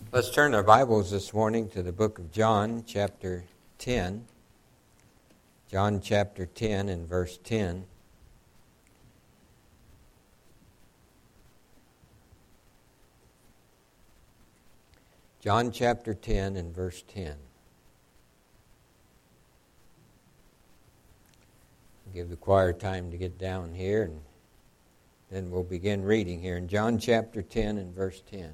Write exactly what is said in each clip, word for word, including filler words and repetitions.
Let's turn our Bibles this morning to the book of John, chapter ten. John chapter ten and verse ten. John chapter ten and verse ten. Give the choir time to get down here, and then we'll begin reading here in John chapter ten and verse ten.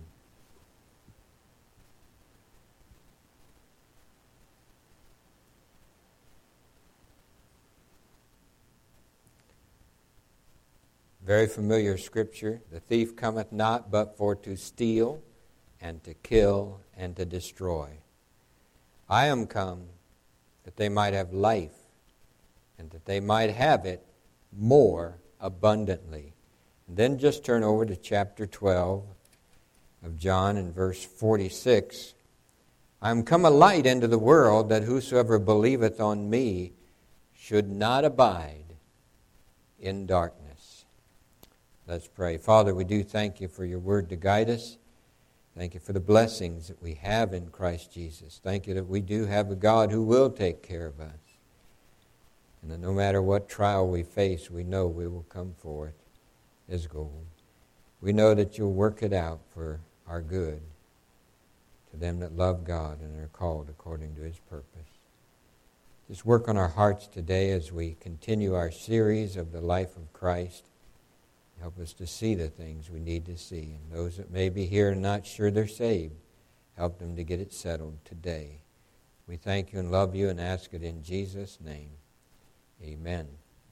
Very familiar scripture. The thief cometh not but for to steal and to kill and to destroy. I am come that they might have life and that they might have it more abundantly. And then just turn over to chapter twelve of John and verse forty-six. I am come a light into the world, that whosoever believeth on me should not abide in darkness. Let's pray. Father, we do thank you for your word to guide us. Thank you for the blessings that we have in Christ Jesus. Thank you that we do have a God who will take care of us. And that no matter what trial we face, we know we will come forth as gold. We know that you'll work it out for our good to them that love God and are called according to his purpose. Just work on our hearts today as we continue our series of the life of Christ. Help us to see the things we need to see. And those that may be here and not sure they're saved, help them to get it settled today. We thank you and love you and ask it in Jesus' name. Amen.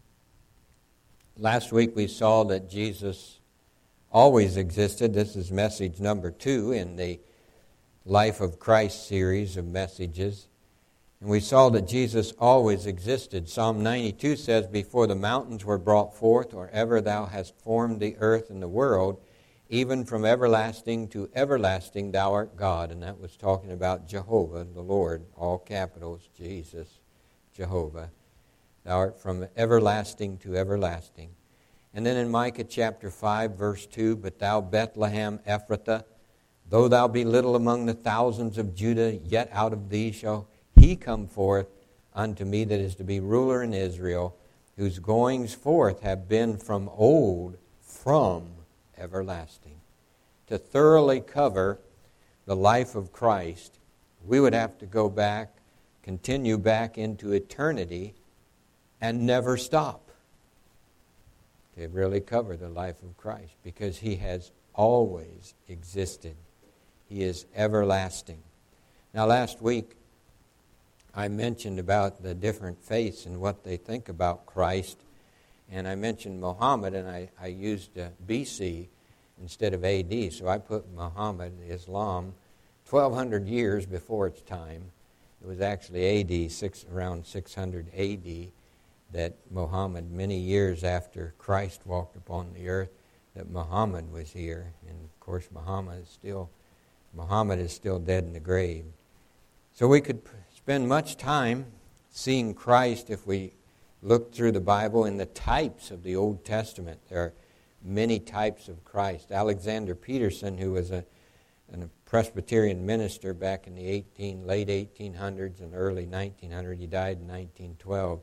Last week we saw that Jesus always existed. This is message number two in the Life of Christ series of messages. And we saw that Jesus always existed. Psalm ninety-two says, before the mountains were brought forth, or ever thou hast formed the earth and the world, even from everlasting to everlasting thou art God. And that was talking about Jehovah, the Lord, all capitals, Jesus, Jehovah. Thou art from everlasting to everlasting. And then in Micah chapter five, verse two, but thou Bethlehem Ephrathah, though thou be little among the thousands of Judah, yet out of thee shall he come forth unto me that is to be ruler in Israel, whose goings forth have been from old, from everlasting. To thoroughly cover the life of Christ, we would have to go back, continue back into eternity, and never stop to really cover the life of Christ, because he has always existed. He is everlasting. Now, last week, I mentioned about the different faiths and what they think about Christ. And I mentioned Muhammad, and I, I used uh, B C instead of A D. So I put Muhammad, Islam, twelve hundred years before its time. It was actually A D, six, around six hundred A D, that Muhammad, many years after Christ walked upon the earth, that Muhammad was here. And of course, Muhammad is still, Muhammad is still dead in the grave. So we could spend much time seeing Christ if we look through the Bible in the types of the Old Testament. There are many types of Christ. Alexander Peterson, who was a, a Presbyterian minister back in the eighteen, late eighteen hundreds and early nineteen hundreds, he died in nineteen twelve.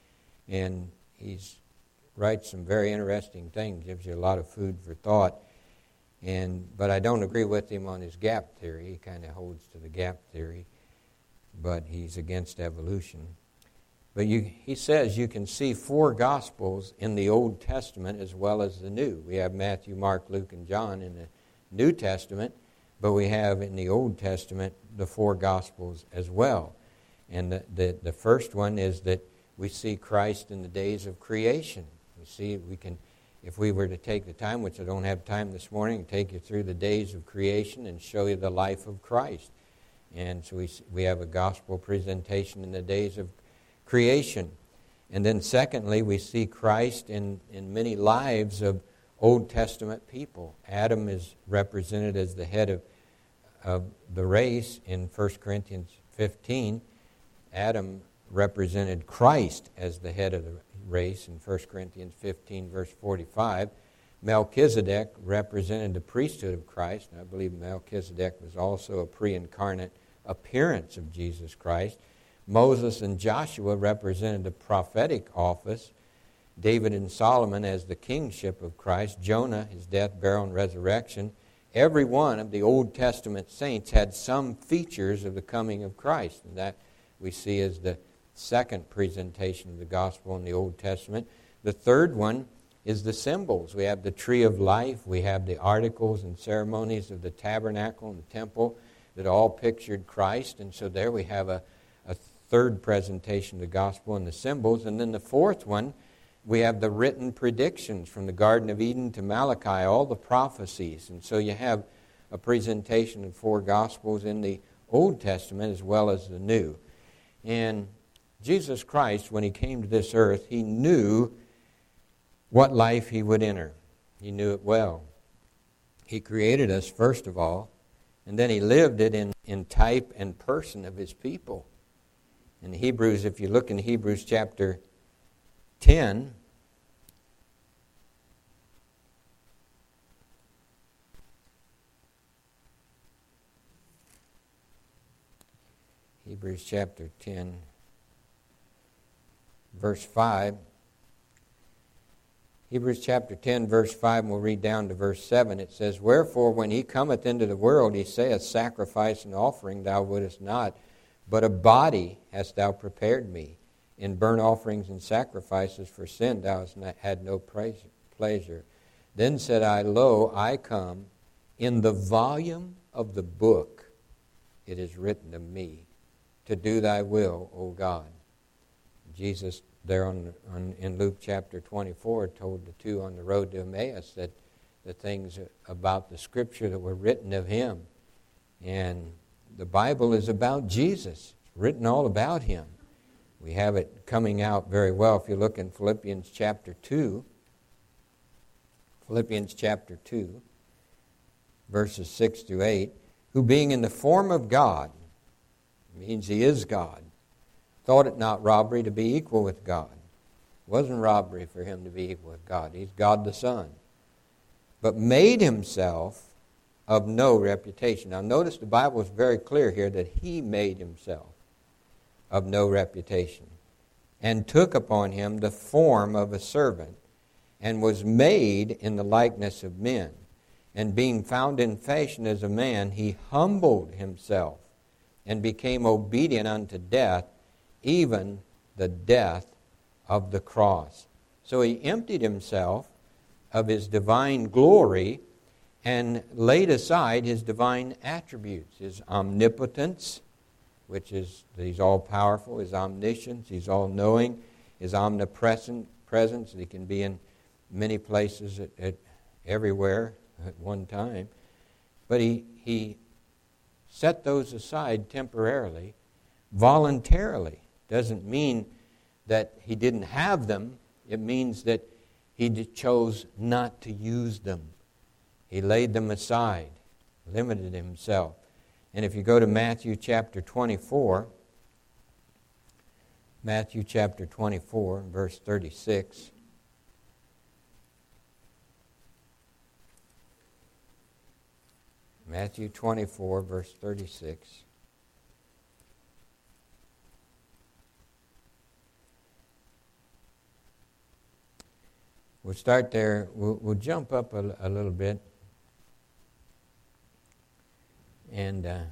And he writes some very interesting things, gives you a lot of food for thought. And But I don't agree with him on his gap theory. He kind of holds to the gap theory, but he's against evolution. But you, he says you can see four Gospels in the Old Testament as well as the New. We have Matthew, Mark, Luke, and John in the New Testament, but we have in the Old Testament the four Gospels as well. And the, the, the first one is that we see Christ in the days of creation. We see, we can, if we were to take the time, which I don't have time this morning, take you through the days of creation and show you the life of Christ. And so we we have a gospel presentation in the days of creation. And then secondly, we see Christ in, in many lives of Old Testament people. Adam is represented as the head of, of the race in First Corinthians fifteen. Adam represented Christ as the head of the race in First Corinthians fifteen, verse forty-five. Melchizedek represented the priesthood of Christ, and I believe Melchizedek was also a pre-incarnate appearance of Jesus Christ. Moses and Joshua represented the prophetic office. David and Solomon as the kingship of Christ. Jonah, his death, burial, and resurrection. Every one of the Old Testament saints had some features of the coming of Christ, and that we see as the second presentation of the gospel in the Old Testament. The third one is the symbols. We have the tree of life. We have the articles and ceremonies of the tabernacle and the temple that all pictured Christ. And so there we have a, a third presentation of the gospel and the symbols. And then the fourth one, we have the written predictions from the Garden of Eden to Malachi, all the prophecies. And so you have a presentation of four gospels in the Old Testament as well as the New. And Jesus Christ, when he came to this earth, he knew what life he would enter. He knew it well. He created us, first of all, and then he lived it in, in type and person of his people. In Hebrews, if you look in Hebrews chapter ten, Hebrews chapter ten, verse five, Hebrews chapter ten, verse five, and we'll read down to verse seven. It says, Wherefore, when he cometh into the world, he saith, Sacrifice and offering thou wouldest not, but a body hast thou prepared me. In burnt offerings and sacrifices for sin thou hast not, had no pleasure. Then said I, Lo, I come. In the volume of the book it is written of me, to do thy will, O God. Jesus there on, on in Luke chapter twenty-four told the two on the road to Emmaus that the things about the Scripture that were written of him. And the Bible is about Jesus. It's written all about him. We have it coming out very well if you look in Philippians chapter two. Philippians chapter two, verses six to eight. Who being in the form of God, means he is God, thought it not robbery to be equal with God. It wasn't robbery for him to be equal with God. He's God the Son. But made himself of no reputation. Now notice the Bible is very clear here that he made himself of no reputation, and took upon him the form of a servant, and was made in the likeness of men. And being found in fashion as a man, he humbled himself, and became obedient unto death, even the death of the cross. So he emptied himself of his divine glory and laid aside his divine attributes, his omnipotence, which is that he's all-powerful, his omniscience, he's all-knowing, his omnipresent presence, that he can be in many places at, at everywhere at one time. But he, he set those aside temporarily, voluntarily. Doesn't mean that he didn't have them. It means that he chose not to use them. He laid them aside, limited himself. And if you go to Matthew chapter twenty-four, Matthew chapter twenty-four, verse thirty-six. Matthew twenty-four, verse thirty-six. We'll start there. We'll, we'll jump up a, a little bit. And uh,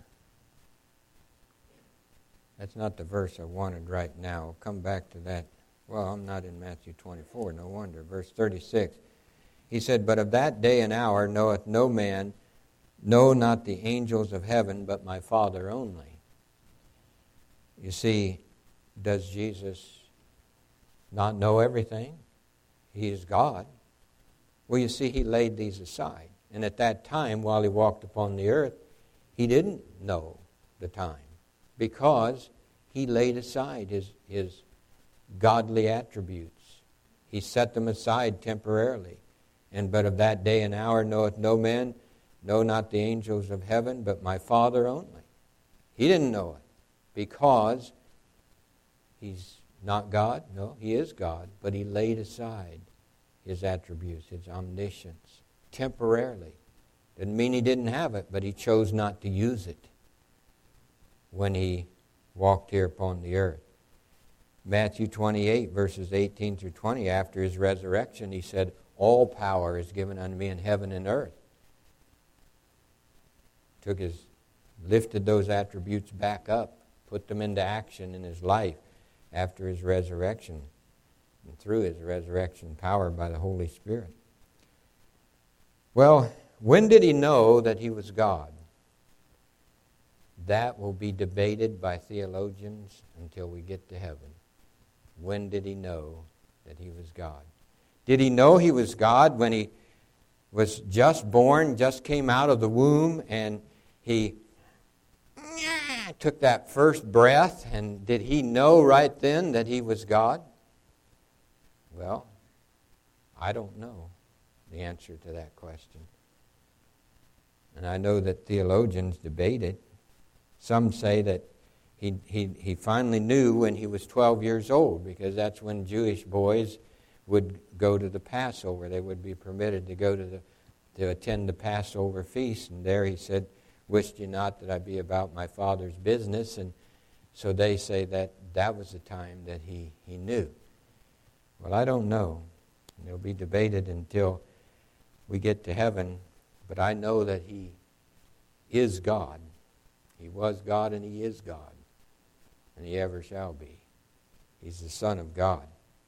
that's not the verse I wanted right now. I'll come back to that. Well, I'm not in Matthew twenty-four, no wonder. Verse thirty-six. He said, But of that day and hour knoweth no man, no, not the angels of heaven, but my Father only. You see, does Jesus not know everything? He is God. Well, you see, he laid these aside. And at that time, while he walked upon the earth, he didn't know the time because he laid aside his, his godly attributes. He set them aside temporarily. And but of that day and hour knoweth no man, no, not the angels of heaven, but my Father only. He didn't know it because he's not God. No, he is God, but he laid aside his attributes, his omniscience, temporarily. Didn't mean he didn't have it, but he chose not to use it when he walked here upon the earth. Matthew twenty-eight, verses eighteen through twenty, after his resurrection, he said, all power is given unto me in heaven and earth. Took his, lifted those attributes back up, put them into action in his life after his resurrection and through his resurrection power by the Holy Spirit. Well, when did he know that he was God? That will be debated by theologians until we get to heaven. When did he know that he was God? Did he know he was God when he was just born, just came out of the womb, and he took that first breath, and did he know right then that he was God? Well, I don't know the answer to that question. And I know that theologians debate it. Some say that he, he, he finally knew when he was twelve years old, because that's when Jewish boys would go to the Passover. They would be permitted to go to the to attend the Passover feast. And there he said, "Wished you not that I be about my Father's business." And so they say that that was the time that he, he knew. Well, I don't know. It'll be debated until we get to heaven. But I know that he is God. He was God and he is God. And he ever shall be. He's the Son of God.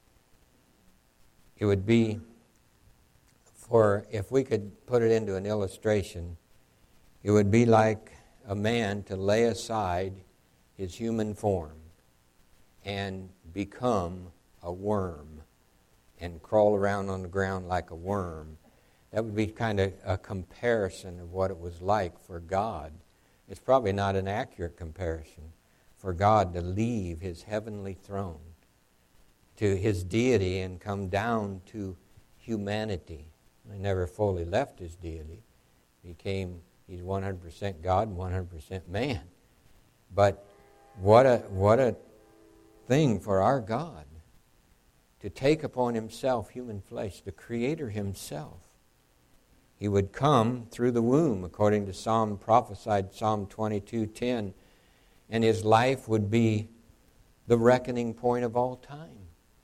It would be, for if we could put it into an illustration, it would be like a man to lay aside his human form and become a worm and crawl around on the ground like a worm. That would be kind of a comparison of what it was like for God. It's probably not an accurate comparison for God to leave his heavenly throne to his deity and come down to humanity. He never fully left his deity. He came, he's one hundred percent God and one hundred percent man. But what a what a thing for our God to take upon himself human flesh, the Creator himself. He would come through the womb, according to Psalm prophesied, Psalm twenty-two ten, and his life would be the reckoning point of all time.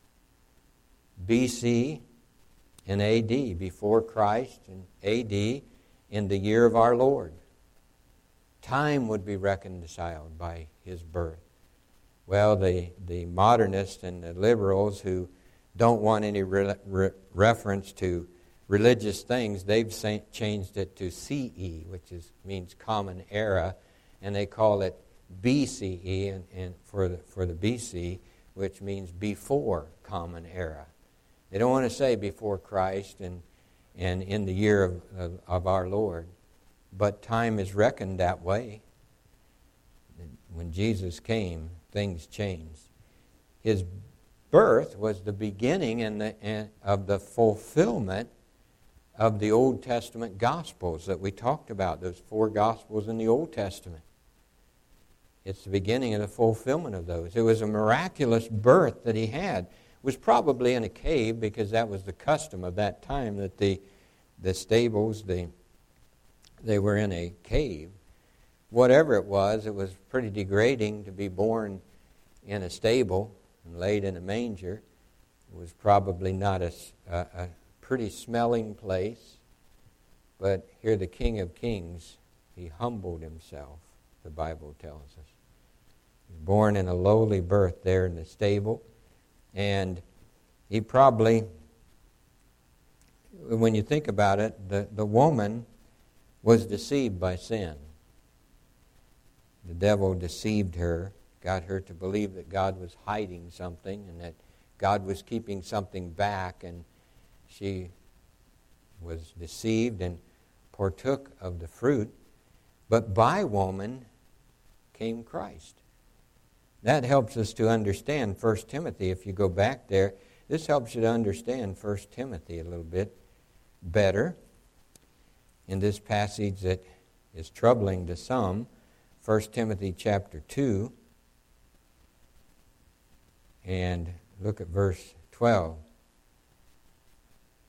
B C and A D, before Christ, and A D in the year of our Lord. Time would be reconciled by his birth. Well, the, the modernists and the liberals who don't want any re- re- reference to religious things, they've sa- changed it to C E, which is means common era, and they call it B C E and, and for the for the B C, which means before common era. They don't want to say before Christ and and in the year of, of, of our Lord, but time is reckoned that way. When Jesus came, things changed. His birth was the beginning and the and of the fulfillment of the Old Testament Gospels that we talked about, those four Gospels in the Old Testament. It's the beginning of the fulfillment of those. It was a miraculous birth that he had. It was probably in a cave, because that was the custom of that time, that the the stables, the, they were in a cave. Whatever it was, it was pretty degrading to be born in a stable and laid in a manger. It was probably not a, a, a pretty smelling place. But here the King of Kings, he humbled himself, the Bible tells us. He was born in a lowly birth there in the stable. And he probably, when you think about it, the, the woman was deceived by sin. The devil deceived her, got her to believe that God was hiding something and that God was keeping something back, and she was deceived and partook of the fruit. But by woman came Christ. That helps us to understand First Timothy. If you go back there, this helps you to understand First Timothy a little bit better. In this passage that is troubling to some, First Timothy chapter two, and look at verse twelve.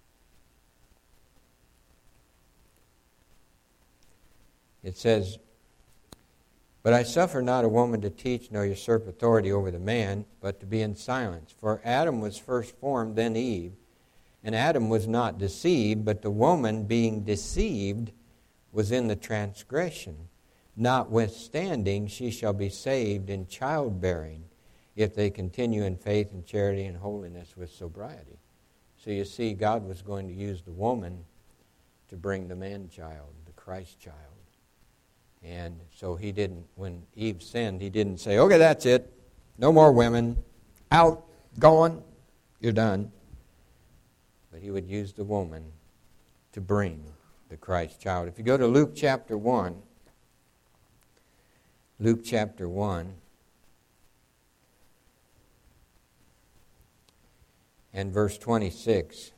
It says, "But I suffer not a woman to teach nor usurp authority over the man, but to be in silence. For Adam was first formed, then Eve. And Adam was not deceived, but the woman being deceived was in the transgression. Notwithstanding, she shall be saved in childbearing, if they continue in faith and charity and holiness with sobriety." So you see, God was going to use the woman to bring the man-child, the Christ child. And so he didn't, when Eve sinned, he didn't say, "Okay, that's it. No more women. Out, gone, you're done." But he would use the woman to bring the Christ child. If you go to Luke chapter one, Luke chapter one, and verse twenty-six,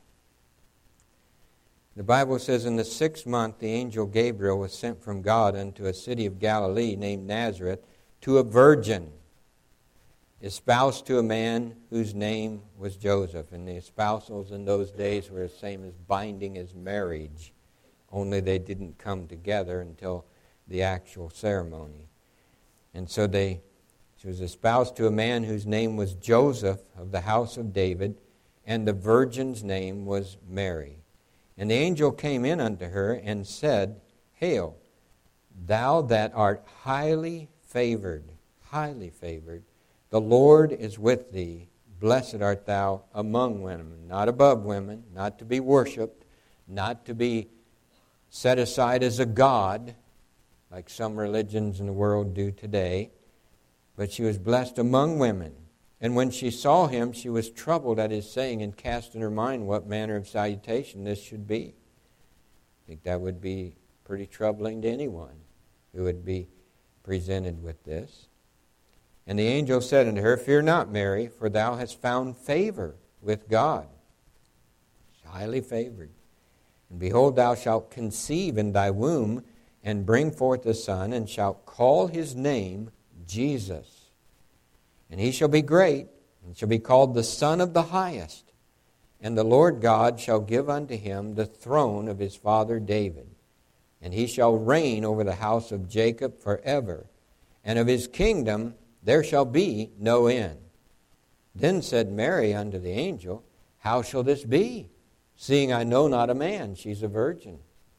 the Bible says, "In the sixth month the angel Gabriel was sent from God unto a city of Galilee named Nazareth, to a virgin, espoused to a man whose name was Joseph." And the espousals in those days were the same as binding as marriage, only they didn't come together until the actual ceremony. And so they, she was espoused to a man whose name was Joseph, of the house of David, and the virgin's name was Mary. And the angel came in unto her and said, "Hail, thou that art highly favored, highly favored, the Lord is with thee. Blessed art thou among women," not above women, not to be worshipped, not to be set aside as a god, like some religions in the world do today, but she was blessed among women. And when she saw him, she was troubled at his saying, and cast in her mind what manner of salutation this should be. I think that would be pretty troubling to anyone who would be presented with this. And the angel said unto her, "Fear not, Mary, for thou hast found favor with God." She's highly favored. "And behold, thou shalt conceive in thy womb, and bring forth a son, and shalt call his name Jesus. And he shall be great, and shall be called the Son of the Highest. And the Lord God shall give unto him the throne of his father David. And he shall reign over the house of Jacob forever. And of his kingdom there shall be no end." Then said Mary unto the angel, "How shall this be, seeing I know not a man?" She's a virgin.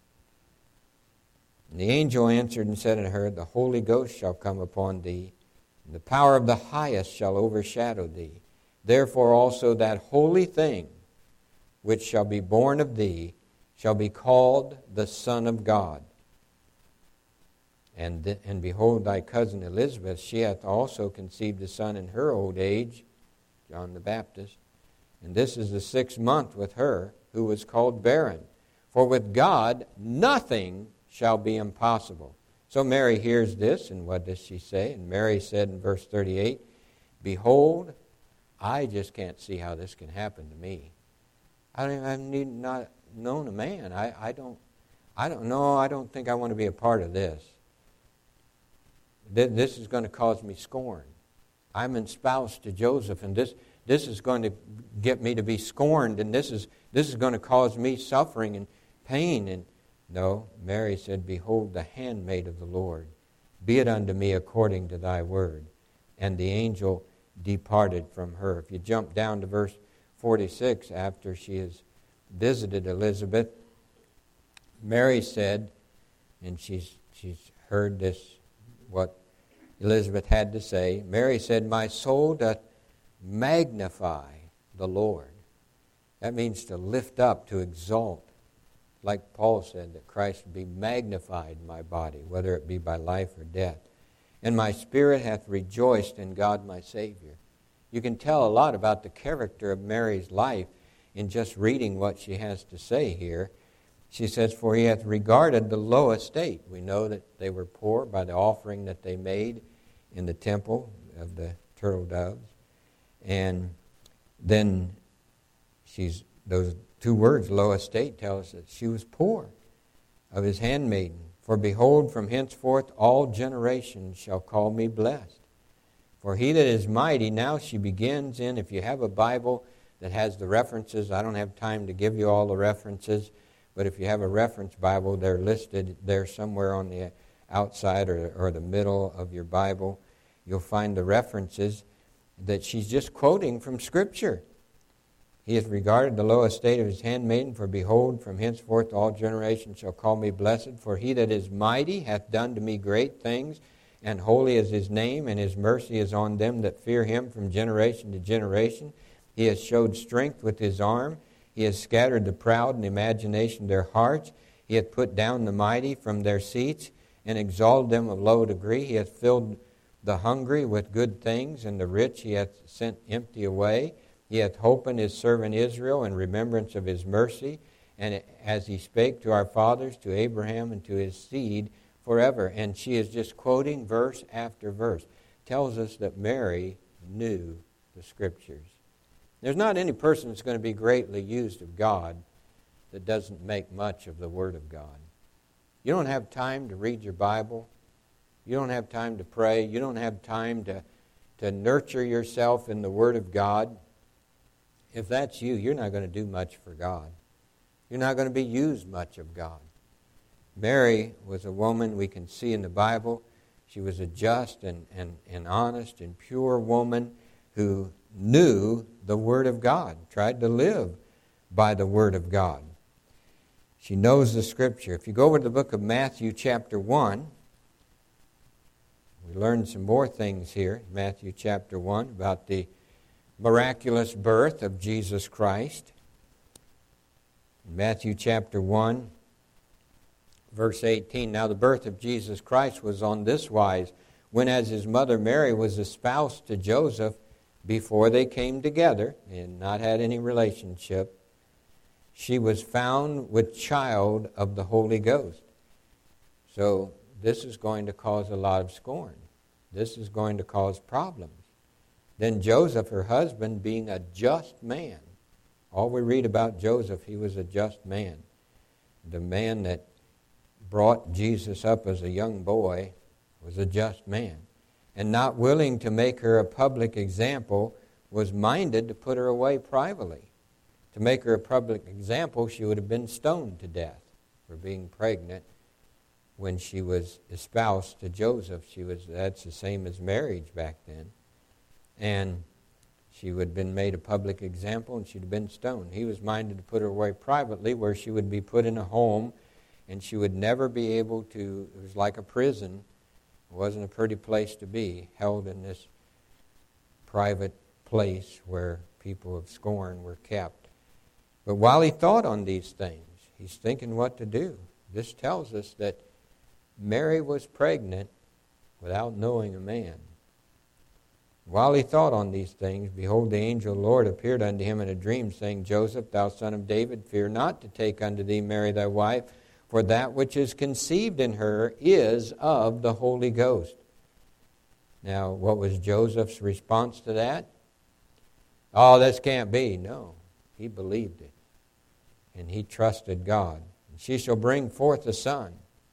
And the angel answered and said unto her, "The Holy Ghost shall come upon thee, and the power of the Highest shall overshadow thee. Therefore also that holy thing which shall be born of thee shall be called the Son of God. And, th- and behold, thy cousin Elizabeth, she hath also conceived a son in her old age," John the Baptist. "And this is the sixth month with her, who was called barren. For with God nothing shall be impossible." So Mary hears this, and what does she say? And Mary said in verse thirty-eight, "Behold, I just can't see how this can happen to me. I don't I've need not known a man. I, I don't I don't know, I don't think I want to be a part of this. This is going to cause me scorn. I'm espoused to Joseph, and this this is going to get me to be scorned, and this is this is going to cause me suffering and pain." And no, Mary said, "Behold, the handmaid of the Lord, be it unto me according to thy word." And the angel departed from her. If you jump down to verse forty-six, after she has visited Elizabeth, Mary said, and she's she's heard this, what Elizabeth had to say. Mary said, "My soul doth magnify the Lord." That means to lift up, to exalt. Like Paul said, that Christ would be magnified in my body, whether it be by life or death. "And my spirit hath rejoiced in God my Savior." You can tell a lot about the character of Mary's life in just reading what she has to say here. She says, "For he hath regarded the low estate." We know that they were poor by the offering that they made in the temple of the turtle doves. And then she's those two words, low estate, tell us that she was poor, "of his handmaiden. For behold, from henceforth all generations shall call me blessed. For he that is mighty," now she begins in, if you have a Bible that has the references, I don't have time to give you all the references, but if you have a reference Bible, they're listed there somewhere on the outside or, or the middle of your Bible, you'll find the references that she's just quoting from Scripture. He has regarded the low estate of his handmaiden, for behold, from henceforth all generations shall call me blessed. For he that is mighty hath done to me great things, and holy is his name, and his mercy is on them that fear him from generation to generation. He has showed strength with his arm. He has scattered the proud in the imagination of their hearts. He hath put down the mighty from their seats, and exalted them of low degree. He hath filled the hungry with good things, and the rich he hath sent empty away. He hath holpen his servant Israel in remembrance of his mercy, and as he spake to our fathers, to Abraham, and to his seed forever. And she is just quoting verse after verse. Tells us that Mary knew the Scriptures. There's not any person that's going to be greatly used of God that doesn't make much of the Word of God. You don't have time to read your Bible. You don't have time to pray. You don't have time to, to nurture yourself in the Word of God. If that's you, you're not going to do much for God. You're not going to be used much of God. Mary was a woman we can see in the Bible. She was a just and, and, and honest and pure woman who knew the Word of God, tried to live by the Word of God. She knows the Scripture. If you go over to the book of Matthew chapter one, we learn some more things here. Matthew chapter one about the miraculous birth of Jesus Christ. In Matthew chapter one, verse eighteen, now the birth of Jesus Christ was on this wise, when as his mother Mary was espoused to Joseph, before they came together, and not had any relationship, she was found with child of the Holy Ghost. So this is going to cause a lot of scorn. This is going to cause problems. Then Joseph, her husband, being a just man. All we read about Joseph, he was a just man. The man that brought Jesus up as a young boy was a just man. And not willing to make her a public example, was minded to put her away privately. To make her a public example, she would have been stoned to death for being pregnant when she was espoused to Joseph. She was that's the same as marriage back then. And she would have been made a public example, and she'd have been stoned. He was minded to put her away privately, where she would be put in a home, and she would never be able to, it was like a prison. It wasn't a pretty place to be, held in this private place where people of scorn were kept. But while he thought on these things, he's thinking what to do. This tells us that Mary was pregnant without knowing a man. While he thought on these things, behold, the angel of the Lord appeared unto him in a dream, saying, Joseph, thou son of David, fear not to take unto thee Mary thy wife, for that which is conceived in her is of the Holy Ghost. Now, what was Joseph's response to that? Oh, this can't be. No, he believed it. And he trusted God. And she shall bring forth a son,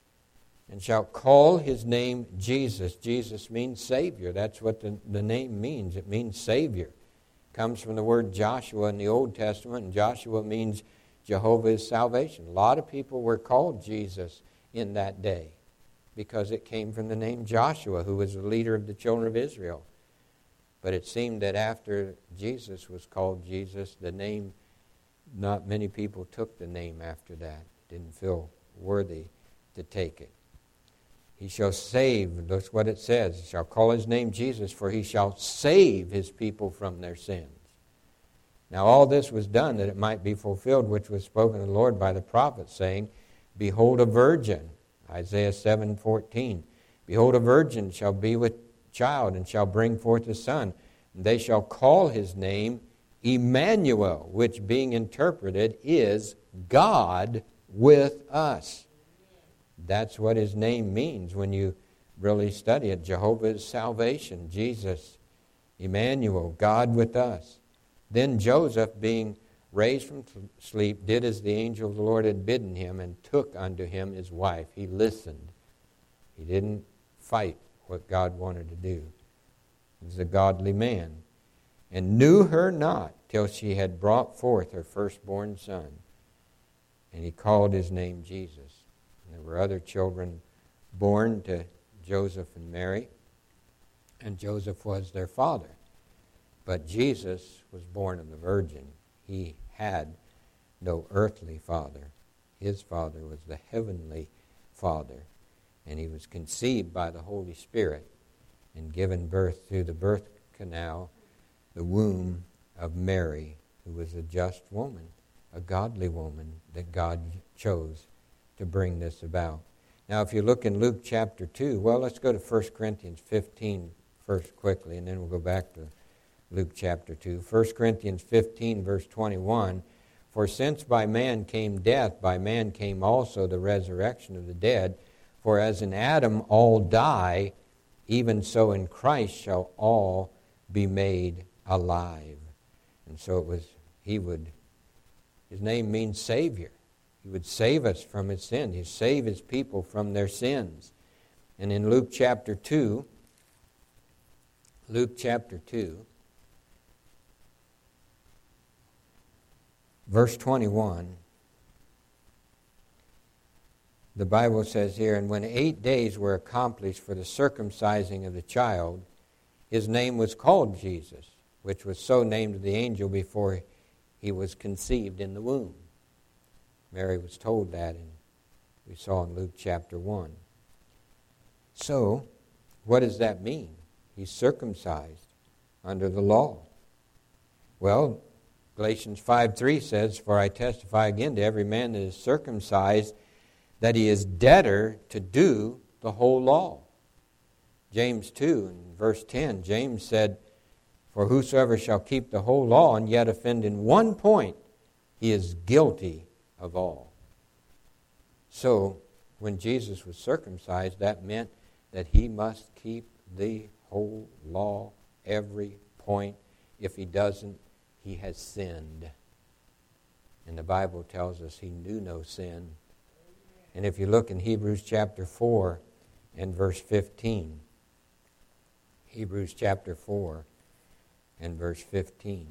and shall call his name Jesus. Jesus means Savior. That's what the, the name means. It means Savior. It comes from the word Joshua in the Old Testament, and Joshua means Jehovah's salvation. A lot of people were called Jesus in that day because it came from the name Joshua, who was the leader of the children of Israel. But it seemed that after Jesus was called Jesus, the name, not many people took the name after that. Didn't feel worthy to take it. He shall save, that's what it says. He shall call his name Jesus, for he shall save his people from their sins. Now all this was done that it might be fulfilled, which was spoken of the Lord by the prophet, saying, Behold a virgin, Isaiah seven fourteen. Behold a virgin shall be with child, and shall bring forth a son. And they shall call his name Emmanuel, which being interpreted is God with us. That's what his name means when you really study it. Jehovah's salvation, Jesus, Emmanuel, God with us. Then Joseph, being raised from sleep, did as the angel of the Lord had bidden him, and took unto him his wife. He listened. He didn't fight what God wanted to do. He was a godly man. And knew her not till she had brought forth her firstborn son. And he called his name Jesus. And there were other children born to Joseph and Mary, and Joseph was their father. But Jesus was born of the Virgin. He had no earthly father. His father was the heavenly Father, and he was conceived by the Holy Spirit and given birth through the birth canal, the womb of Mary, who was a just woman, a godly woman that God chose to bring this about. Now, if you look in Luke chapter two, well, let's go to First Corinthians fifteen first quickly, and then we'll go back to Luke chapter two. First Corinthians fifteen, verse twenty-one, for since by man came death, by man came also the resurrection of the dead. For as in Adam all die, even so in Christ shall all be made alive. And so it was, he would, his name means Savior. He would save us from his sin. He'd save his people from their sins. And in Luke chapter two, Luke chapter two, verse twenty-one, the Bible says here, and when eight days were accomplished for the circumcising of the child, his name was called Jesus, which was so named of the angel before he was conceived in the womb. Mary was told that, and we saw in Luke chapter one. So, what does that mean? He's circumcised under the law. Well, Galatians five three says, for I testify again to every man that is circumcised that he is debtor to do the whole law. James two and verse ten, James said, for whosoever shall keep the whole law and yet offend in one point, he is guilty of all. So, when Jesus was circumcised, that meant that he must keep the whole law, every point. If he doesn't, he has sinned. And the Bible tells us he knew no sin. And if you look in Hebrews chapter four and verse fifteen, Hebrews chapter four and verse fifteen.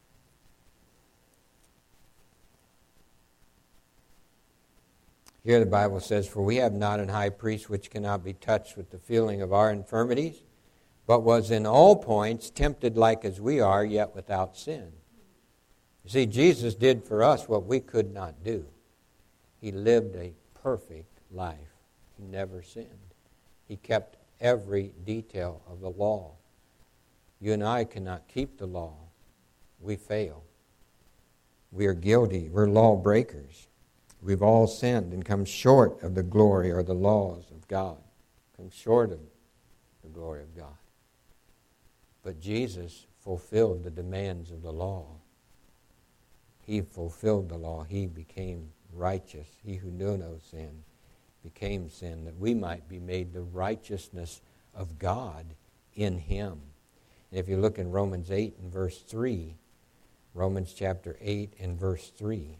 Here the Bible says, for we have not an high priest which cannot be touched with the feeling of our infirmities, but was in all points tempted like as we are, yet without sin. You see, Jesus did for us what we could not do. He lived a perfect life. He never sinned. He kept every detail of the law. You and I cannot keep the law. We fail. We are guilty. We're lawbreakers. We've all sinned and come short of the glory or the laws of God. Come short of the glory of God. But Jesus fulfilled the demands of the law. He fulfilled the law. He became righteous. He who knew no sin became sin, that we might be made the righteousness of God in him. And if you look in Romans eight and verse three, Romans chapter eight and verse three,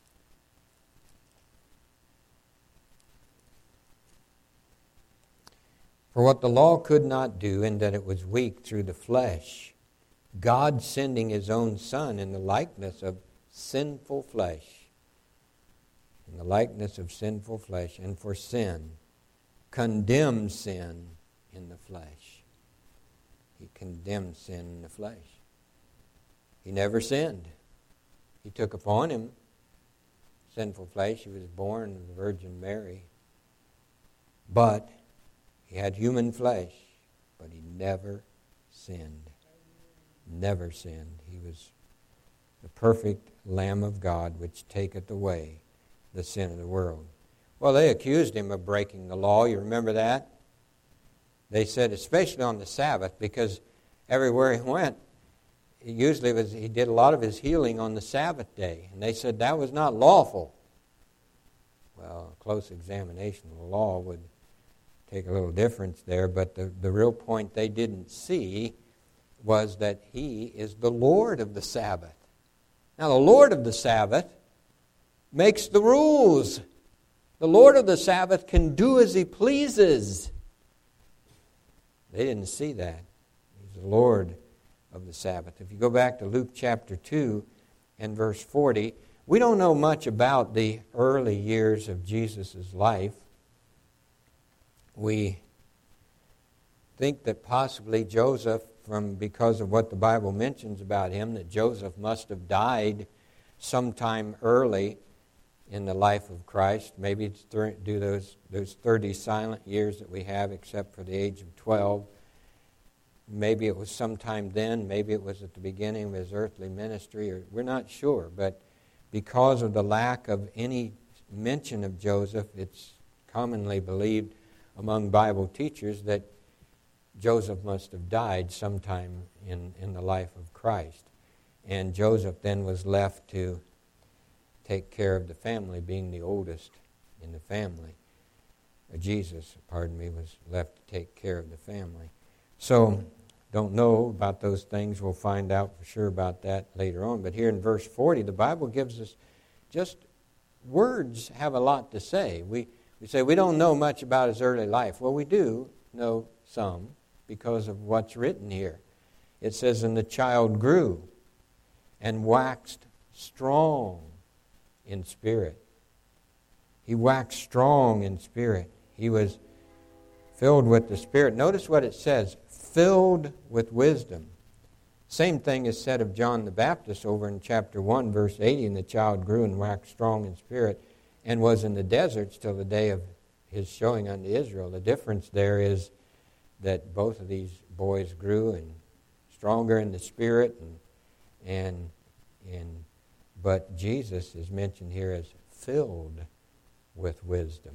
for what the law could not do, in that it was weak through the flesh, God sending his own Son in the likeness of sinful flesh, in the likeness of sinful flesh, and for sin, condemned sin in the flesh. He condemned sin in the flesh. He never sinned. He took upon him sinful flesh. He was born of the Virgin Mary. But he had human flesh, but he never sinned. Never sinned. He was the perfect Lamb of God, which taketh away the sin of the world. Well, they accused him of breaking the law. You remember that? They said, especially on the Sabbath, because everywhere he went, he usually was, he did a lot of his healing on the Sabbath day. And they said that was not lawful. Well, a close examination of the law would take a little difference there, but the, the real point they didn't see was that he is the Lord of the Sabbath. Now, the Lord of the Sabbath makes the rules. The Lord of the Sabbath can do as he pleases. They didn't see that. He's the Lord of the Sabbath. If you go back to Luke chapter two and verse forty, we don't know much about the early years of Jesus' life. we think that possibly Joseph, from because of what the Bible mentions about him, that Joseph must have died sometime early in the life of Christ. Maybe it's th- do those those thirty silent years that we have, except for the age of twelve. Maybe it was sometime then. Maybe it was at the beginning of his earthly ministry. Or we're not sure. But because of the lack of any mention of Joseph, it's commonly believed among Bible teachers that Joseph must have died sometime in, in the life of Christ. And Joseph then was left to take care of the family, being the oldest in the family. Uh, Jesus, pardon me, was left to take care of the family. So, don't know about those things. We'll find out for sure about that later on. But here in verse forty, the Bible gives us just words have a lot to say. We, we say we don't know much about his early life. Well, we do know some because of what's written here. It says, and the child grew and waxed strong in spirit. He waxed strong in spirit. He was filled with the Spirit. Notice what it says, filled with wisdom. Same thing is said of John the Baptist over in chapter one, verse eighty, and the child grew and waxed strong in spirit and was in the deserts till the day of his showing unto Israel. The difference there is that both of these boys grew and stronger in the Spirit, and and and but Jesus is mentioned here as filled with wisdom.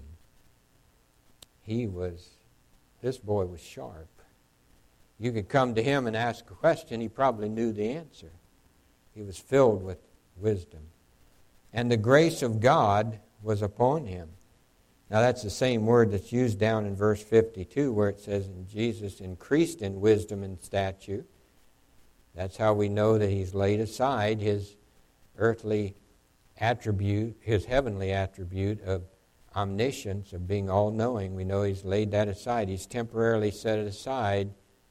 He was, this boy was sharp. You could come to him and ask a question, he probably knew the answer. He was filled with wisdom. And the grace of God was upon him. Now that's the same word that's used down in verse fifty-two where it says, and Jesus increased in wisdom and stature. That's how we know that he's laid aside his earthly attribute, his heavenly attribute of omniscience, of being all-knowing. We know he's laid that aside. He's temporarily set it aside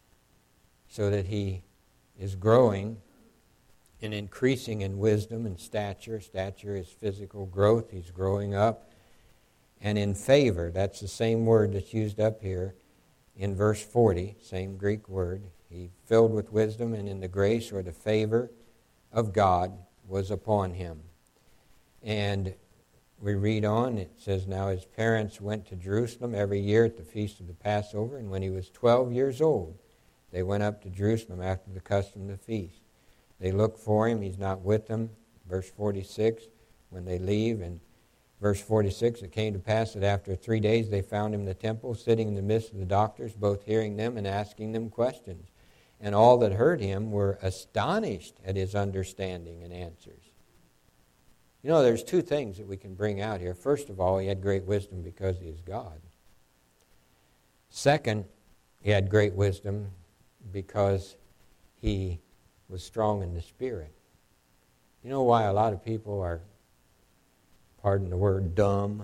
so that he is growing and increasing in wisdom and stature. Stature is physical growth. He's growing up. And in favor, that's the same word that's used up here in verse forty, same Greek word. He filled with wisdom, and in the grace or the favor of God was upon him. And we read on, it says, now his parents went to Jerusalem every year at the feast of the Passover, and when he was twelve years old, they went up to Jerusalem after the custom of the feast. They look for him. He's not with them. Verse forty-six, when they leave. And verse forty-six, it came to pass that after three days they found him in the temple, sitting in the midst of the doctors, both hearing them and asking them questions. And all that heard him were astonished at his understanding and answers. You know, there's two things that we can bring out here. First of all, he had great wisdom because he is God. Second, he had great wisdom because he was strong in the Spirit. You know why a lot of people are, pardon the word, dumb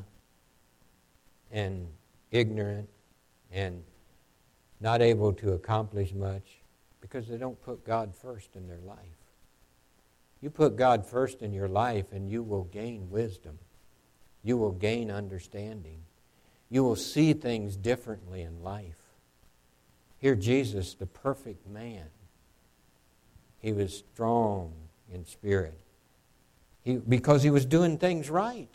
and ignorant and not able to accomplish much? Because they don't put God first in their life. You put God first in your life and you will gain wisdom. You will gain understanding. You will see things differently in life. Here Jesus, the perfect man, he was strong in spirit. He, because he was doing things right.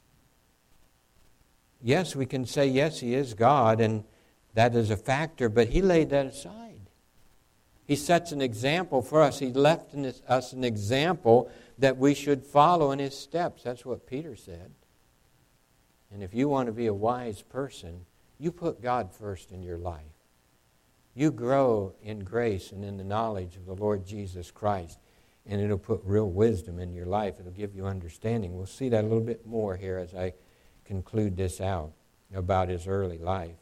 Yes, we can say, yes, he is God, and that is a factor, but he laid that aside. He sets an example for us. He left in this, us an example that we should follow in his steps. That's what Peter said. And if you want to be a wise person, you put God first in your life. You grow in grace and in the knowledge of the Lord Jesus Christ, and it'll put real wisdom in your life. It'll give you understanding. We'll see that a little bit more here as I conclude this out about his early life.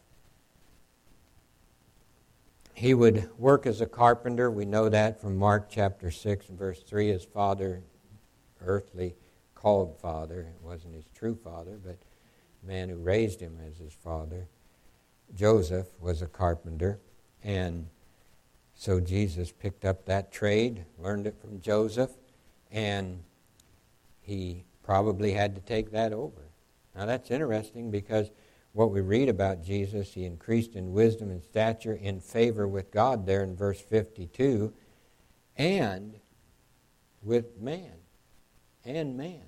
He would work as a carpenter. We know that from Mark chapter six and verse three. His father, earthly called father, it wasn't his true father, but the man who raised him as his father, Joseph, was a carpenter. And so Jesus picked up that trade, learned it from Joseph, and he probably had to take that over. Now that's interesting because what we read about Jesus. He increased in wisdom and stature, in favor with God there in verse fifty-two, and with man. And man.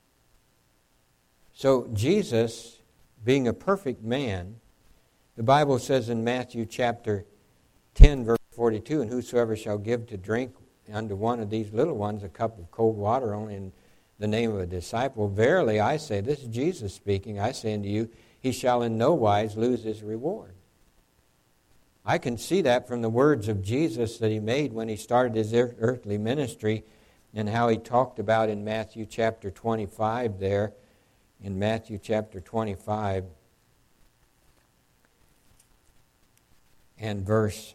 So Jesus, being a perfect man, the Bible says in Matthew chapter ten, verse forty-two, and whosoever shall give to drink unto one of these little ones a cup of cold water only in the name of a disciple, verily I say, this is Jesus speaking, I say unto you, he shall in no wise lose his reward. I can see that from the words of Jesus that he made when he started his earthly ministry, and how he talked about in Matthew chapter twenty-five there, in Matthew chapter twenty-five and verse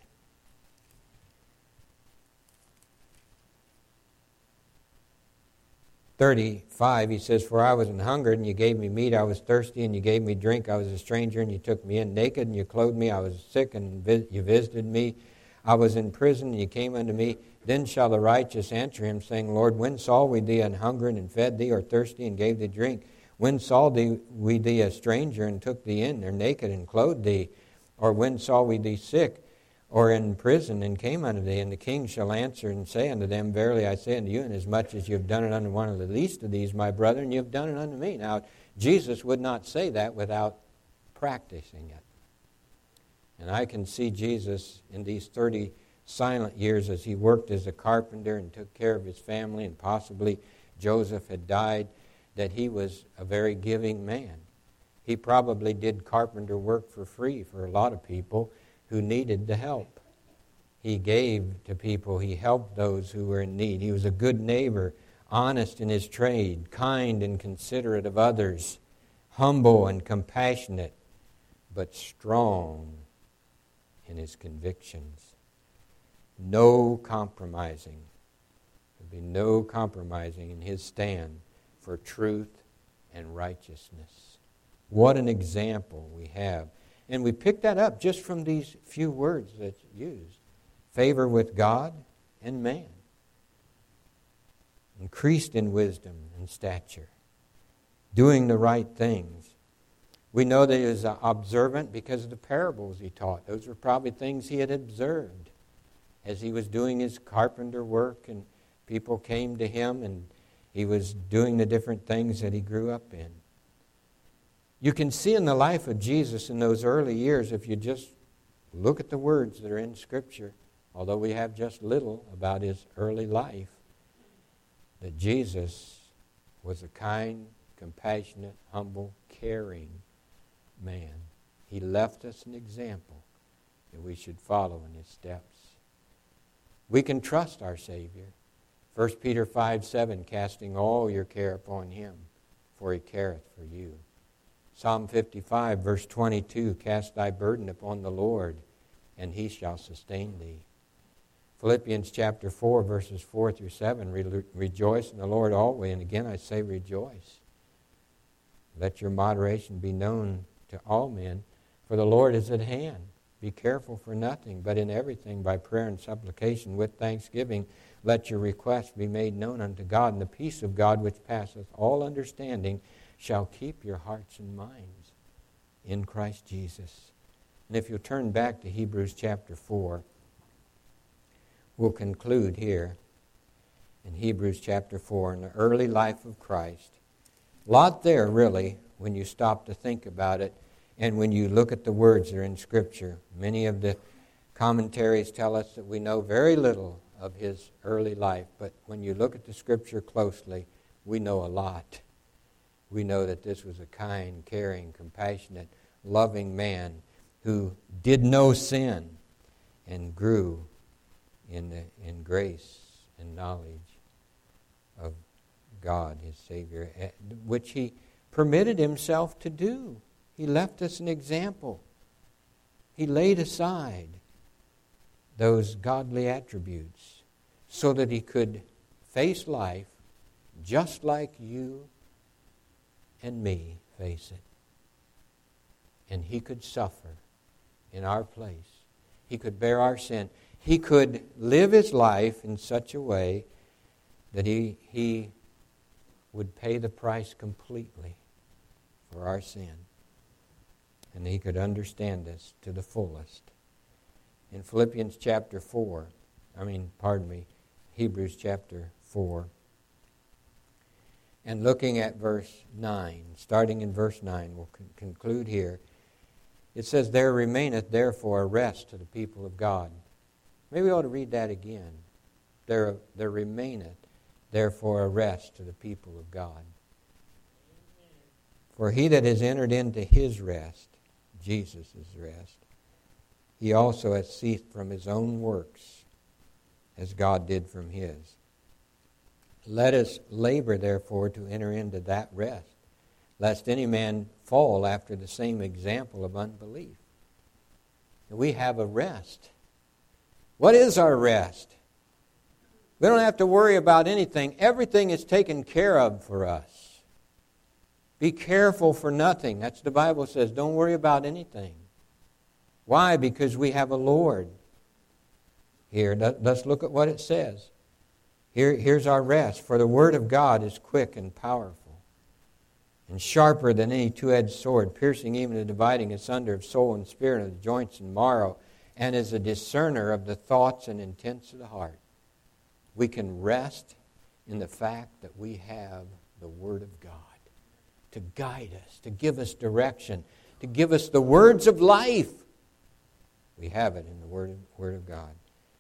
thirty-five, he says, for I was an hungered, and you gave me meat. I was thirsty, and you gave me drink. I was a stranger, and you took me in. Naked, and you clothed me. I was sick, and you visited me. I was in prison, and you came unto me. Then shall the righteous answer him, saying, Lord, when saw we thee an hungering, and fed thee, or thirsty, and gave thee drink? When saw thee, we thee a stranger, and took thee in, or naked, and clothed thee? Or when saw we thee sick, or in prison, and came unto thee? And the king shall answer and say unto them, verily I say unto you, inasmuch as you have done it unto one of the least of these, my brethren, you have done it unto me. Now, Jesus would not say that without practicing it. And I can see Jesus in these thirty silent years as he worked as a carpenter and took care of his family, and possibly Joseph had died, that he was a very giving man. He probably did carpenter work for free for a lot of people who needed the help. He gave to people. He helped those who were in need. He was a good neighbor, honest in his trade, kind and considerate of others, humble and compassionate, but strong in his convictions. No compromising. There'd be no compromising in his stand for truth and righteousness. What an example we have. And we pick that up just from these few words that's used. Favor with God and man. Increased in wisdom and stature. Doing the right things. We know that he was observant because of the parables he taught. Those were probably things he had observed as he was doing his carpenter work, and people came to him, and he was doing the different things that he grew up in. You can see in the life of Jesus in those early years, if you just look at the words that are in Scripture, although we have just little about his early life, that Jesus was a kind, compassionate, humble, caring man. He left us an example that we should follow in his steps. We can trust our Savior. First Peter five seven, casting all your care upon him, for he careth for you. Psalm fifty-five, verse twenty-two, cast thy burden upon the Lord, and he shall sustain thee. Philippians chapter four, verses four through seven, Re- rejoice in the Lord always. And again I say rejoice. Let your moderation be known to all men, for the Lord is at hand. Be careful for nothing, but in everything by prayer and supplication with thanksgiving, let your requests be made known unto God, and the peace of God which passeth all understanding shall keep your hearts and minds in Christ Jesus. And if you'll turn back to Hebrews chapter four, we'll conclude here in Hebrews chapter four, in the early life of Christ. A lot there, really, when you stop to think about it. And when you look at the words that are in Scripture, many of the commentaries tell us that we know very little of his early life. But when you look at the Scripture closely, we know a lot. We know that this was a kind, caring, compassionate, loving man who did no sin and grew in, the, in grace and knowledge of God, his Savior, which he permitted himself to do. He left us an example. He laid aside those godly attributes so that he could face life just like you and me face it. And he could suffer in our place. He could bear our sin. He could live his life in such a way that he, he would pay the price completely for our sin. and he could understand us to the fullest. In Philippians chapter four, I mean, pardon me, Hebrews chapter four, and looking at verse nine, starting in verse nine, we'll con- conclude here. It says, there remaineth therefore a rest to the people of God. Maybe we ought to read that again. There, there remaineth therefore a rest to the people of God. For he that has entered into his rest, Jesus' rest, he also hath ceased from his own works, as God did from his. Let us labor, therefore, to enter into that rest, lest any man fall after the same example of unbelief. We have a rest. What is our rest? We don't have to worry about anything. Everything is taken care of for us. Be careful for nothing. That's what the Bible says. Don't worry about anything. Why? Because we have a Lord. Here, let's look at what it says. Here, here's our rest. For the word of God is quick and powerful, and sharper than any two-edged sword, piercing even to dividing asunder of soul and spirit, of the joints and marrow, and is a discerner of the thoughts and intents of the heart. We can rest in the fact that we have the Word of God to guide us, to give us direction, to give us the words of life. We have it in the Word of, Word of God.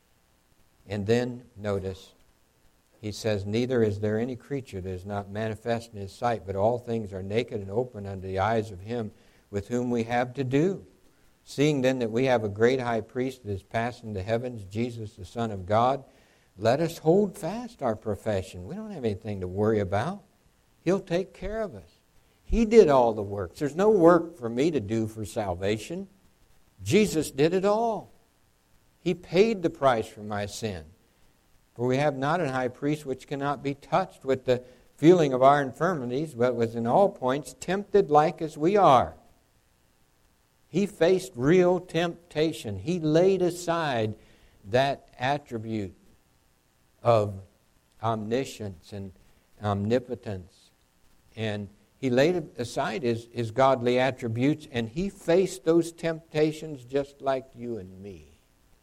And then, notice, he says, neither is there any creature that is not manifest in his sight, but all things are naked and open unto the eyes of him with whom we have to do. Seeing then that we have a great high priest that is passed into the heavens, Jesus the Son of God, let us hold fast our profession. We don't have anything to worry about. He'll take care of us. He did all the works. There's no work for me to do for salvation. Jesus did it all. He paid the price for my sin. For we have not an high priest which cannot be touched with the feeling of our infirmities, but was in all points tempted like as we are. He faced real temptation. He laid aside that attribute of omniscience and omnipotence. And he laid aside his, his godly attributes, and he faced those temptations just like you and me.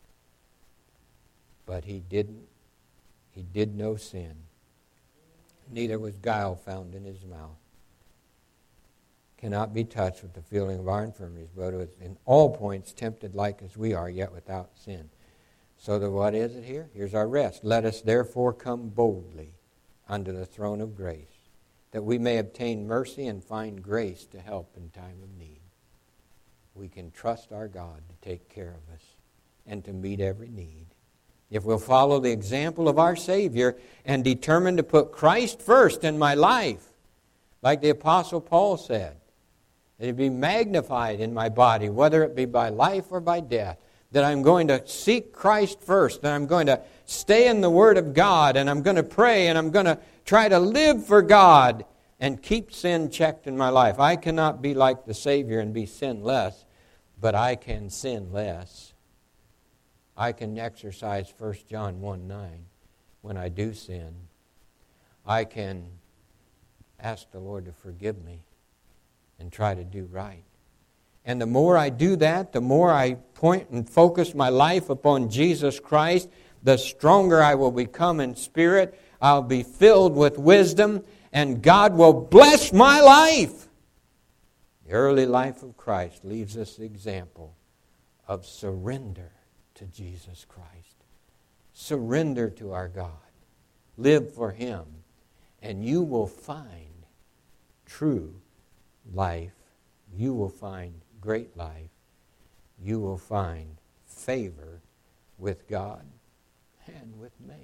But he didn't. He did no sin. Neither was guile found in his mouth. Cannot be touched with the feeling of our infirmities, but was in all points tempted like as we are, yet without sin. So that what is it here? Here's our rest. Let us therefore come boldly unto the throne of grace, that we may obtain mercy and find grace to help in time of need. We can trust our God to take care of us and to meet every need. If we'll follow the example of our Savior and determine to put Christ first in my life, like the Apostle Paul said, that it be magnified in my body, whether it be by life or by death, that I'm going to seek Christ first, that I'm going to stay in the Word of God, and I'm going to pray, and I'm going to try to live for God and keep sin checked in my life. I cannot be like the Savior and be sinless, but I can sin less. I can exercise First John one nine when I do sin. I can ask the Lord to forgive me and try to do right. And the more I do that, the more I point and focus my life upon Jesus Christ, the stronger I will become in spirit. I'll be filled with wisdom, and God will bless my life. The early life of Christ leaves us the example of surrender to Jesus Christ. Surrender to our God. Live for Him, and you will find true life. You will find great life. You will find favor with God and with man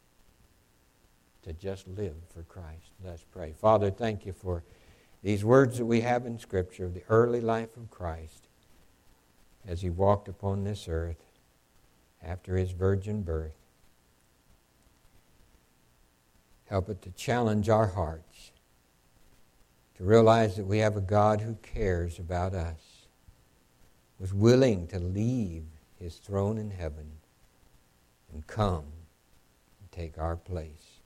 to just live for Christ. Let's pray. Father, thank you for these words that we have in Scripture of the early life of Christ as He walked upon this earth after His virgin birth. Help it to challenge our hearts to realize that we have a God who cares about us, was willing to leave His throne in heaven and come and take our place,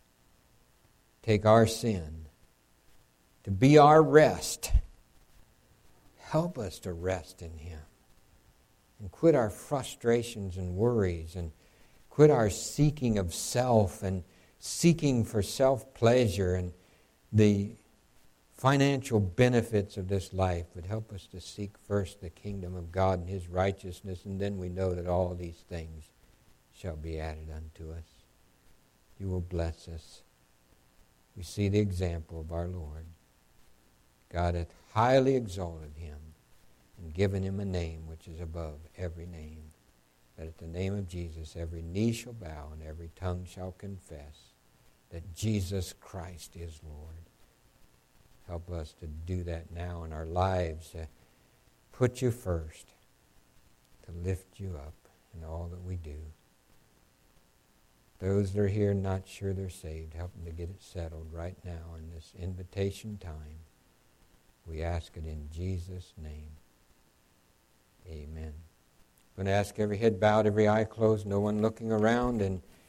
take our sin, to be our rest. help us to rest in Him and quit our frustrations and worries and quit our seeking of self and seeking for self-pleasure and the financial benefits of this life, but help us to seek first the kingdom of God and His righteousness, and then we know that all these things shall be added unto us. You will bless us. We see the example of our Lord. God hath highly exalted Him and given Him a name which is above every name, that at the name of Jesus every knee shall bow and every tongue shall confess that Jesus Christ is Lord. Help us to do that now in our lives, to put You first, to lift You up in all that we do. Those that are here not sure they're saved, help them to get it settled right now in this invitation time. We ask it in Jesus' name. Amen. I'm going to ask every head bowed, every eye closed, no one looking around, and